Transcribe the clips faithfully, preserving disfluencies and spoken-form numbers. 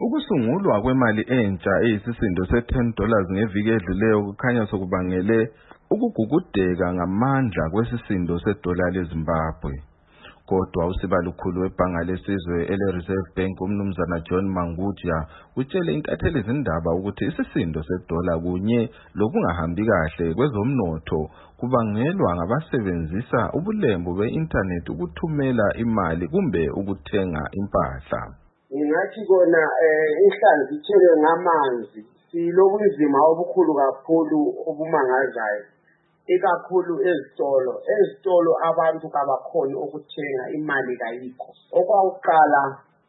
Ukusungulwa kwemali entsha eyisisindo se-ten dollars ngeviki edluleyo kukhanya sokubangele ukugugudeka ngamandla kwesisindo sedola leZimbabwe. Kodwa usibalukhulu webhanga lesizwe ele-Reserve Bank umnumzana John Mangudya utshele intatheli izindaba ukuthi isisindo sedola kunye lokungahambi kahle kwezomnotho kubangelwa ngabasebenzisa ubulembu be-internet ukuthumela imali kumbe ukuthenga impahla. Ngathi kona inhlanzi ithele ngamanzi silobunzima obukhulu kakhulu obumangazayo ikakhulu ezitolo ezitolo abantu kabakhona ukuthenga imali kayikho. Okwaqala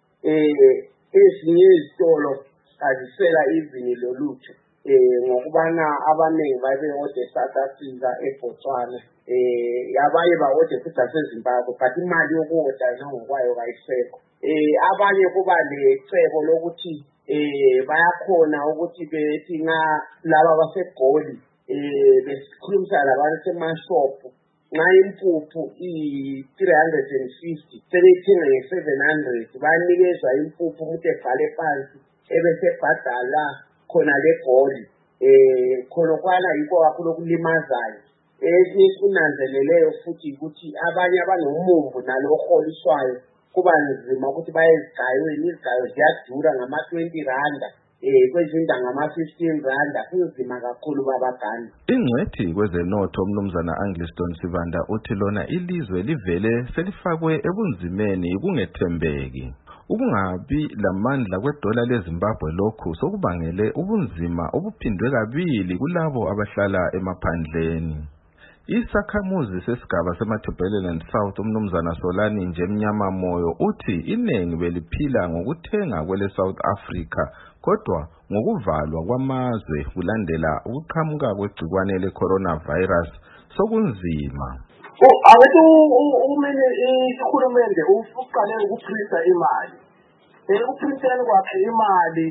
eh ezinye izitolo azisela izini lolutho eh ngokubana abaningi babe ode South Africa eBotswana eh yabaye baode futhi aseZimbabwe but imali yokuoda ngokwayo kayisekho. Eh abanye kuba lecebo lokuthi eh bayakhona ukuthi bethi nga laba baseGoli eh besikhulumisa labantu semashop nxa impuphu i three hundred fifty sebethenga nge seven hundred banikezwa impuphu umuntu ebhale phansi ebese bhadala khona leGoli eh khona kwana yikho kakhulu okulimazayo. Esikunanzeleleyo futhi ukuthi abanye abanomumbu naloholiswayo kuba nzima ukuthi bayezigayweni izigayo ziyadura ngama twenty rand eh kwezinda ngama fifteen rand kunzima kakhulu babagani. Ingcwethi kwezenotho umnumzana Angliston Sibanda uthi lona ilizwe livele selifakwe ebunzimeni kungethembeki. Ukungabi lamandla kwedola leZimbabwe lokhu sokubangele ubunzima obuphindwe kabili kulabo abahlala emaphandleni. Isakhamuzi sesigaba seMatabeleland South umnumzana Solani Njemnyama Moyo uthi iningi beliphila ngokuthenga kwele South Africa kodwa ngokuvalwa kwamazwe kulandela ukuqhamuka kwegcikwane le-coronavirus sokunzima. Awethu umene ihulumende uqale ukuprinta imali. Ekuprinteni kwakhe imali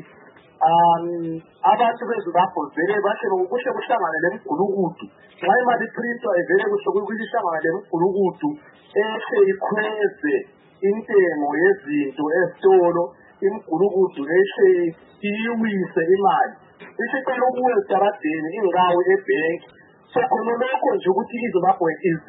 um abantu beZimbabwe vele bahle kushe kuhlangane lemgulukudu nxa imali iprintwa evele kuhlangane lemgulukudu ehle ikhweze intengo yezinto ezitolo imgulukudu ehle iyiwise imali isicelo kuwe estaradeni ingawe ebhenki. So khona lokho nje ukuthi iZimbabwe is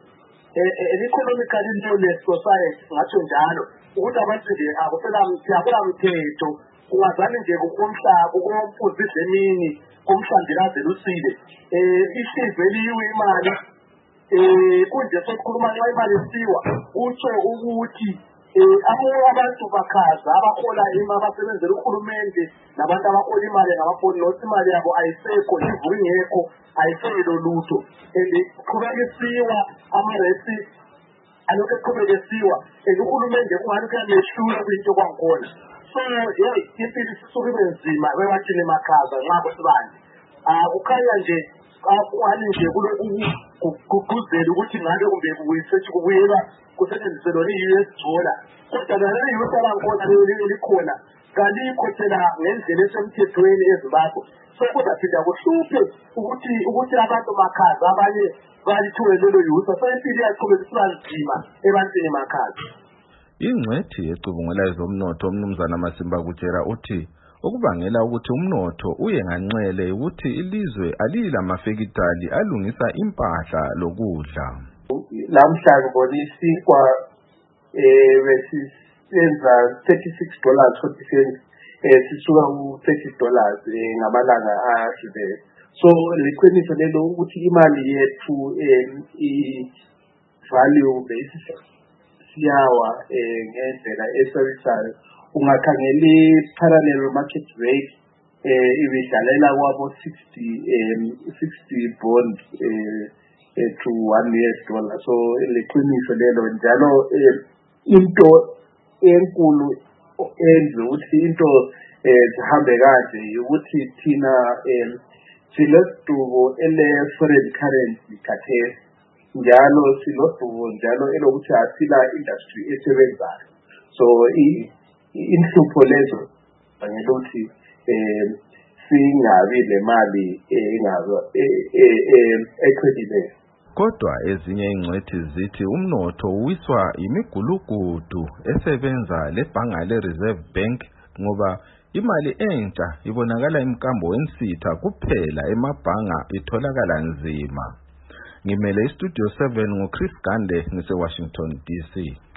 an economically lawless society ngatsho njalo ukuthi abantu nje akusela mthetho ungazani nje kumhlaba kumfuzi zemini kumhlandilaze lusile eh ishive liwe imali eh kunje sokukhuluma nxa imali isiwa utsho ukuthi eh abantu bakhaza abahola imali abasebenzela uhulumende nabantu abahola imali ngabafoni nothi imali yabo ayisekho ivungekho ayiselo lutho eliqhubeka isiwa amaresi aloke qhubeka isiwa uhulumende kungani kuyamehluka into kwakhona. So hey impilo isukube nzima bewathi lemakhaza ngabo sibani ah ukhanya nje akwani nje kulokuguguzela ukuthi ngabe kumbe kuyisethi kubuyela kusetshenziswa i-U S dollar kodwa leli U S dollar ngona likhona kalikho phela ngendlela esemthethweni eZimbabwe. So kuzaphinda kuhluphe ukuthi ukuthi abantu makhaza abanye balithuwe lelo yusa so impilo yaqhubeka isinzima ebantwini makhaza. Ingcwethi ecubungela ezomnotho umnumzana Masimba kutshela uthi okubangela ukuthi umnotho uye nganxele ukuthi ilizwe alila mafekitali alungisa impahla lokudla. Lamhla kuboniswa eh besisenza thirty-six dollars forty cents eh sisuka ku thirty dollars ngamalanga ahlule. So liqiniso lelo ukuthi imali yethu i value basis siyawa ngendlela esebenzayo ungakhangela parallel market rate eh ibidlalela kwabo sixty bond eh to one U S dollar. So liqiniso lelo njalo into enkulu enze ukuthi into zihambe kahle ukuthi thina silodubo ele foreign currency khathesi njalo silodubo njalo elokuthi asila industry esebenzayo. So inhlupho lezo ngelokuthi eh singabi lemali engazo eqhedileyo. Kodwa ezinye ingcwethi zithi umnotho uwiswa imigulugudu esebenza lebhanga le-Reserve Bank ngoba Imali entsha ibonakala imkambo wensitha kuphela emabhanga itholakala nzima. Ngimele iStudio seven ngoChris Gande ngise Washington D C.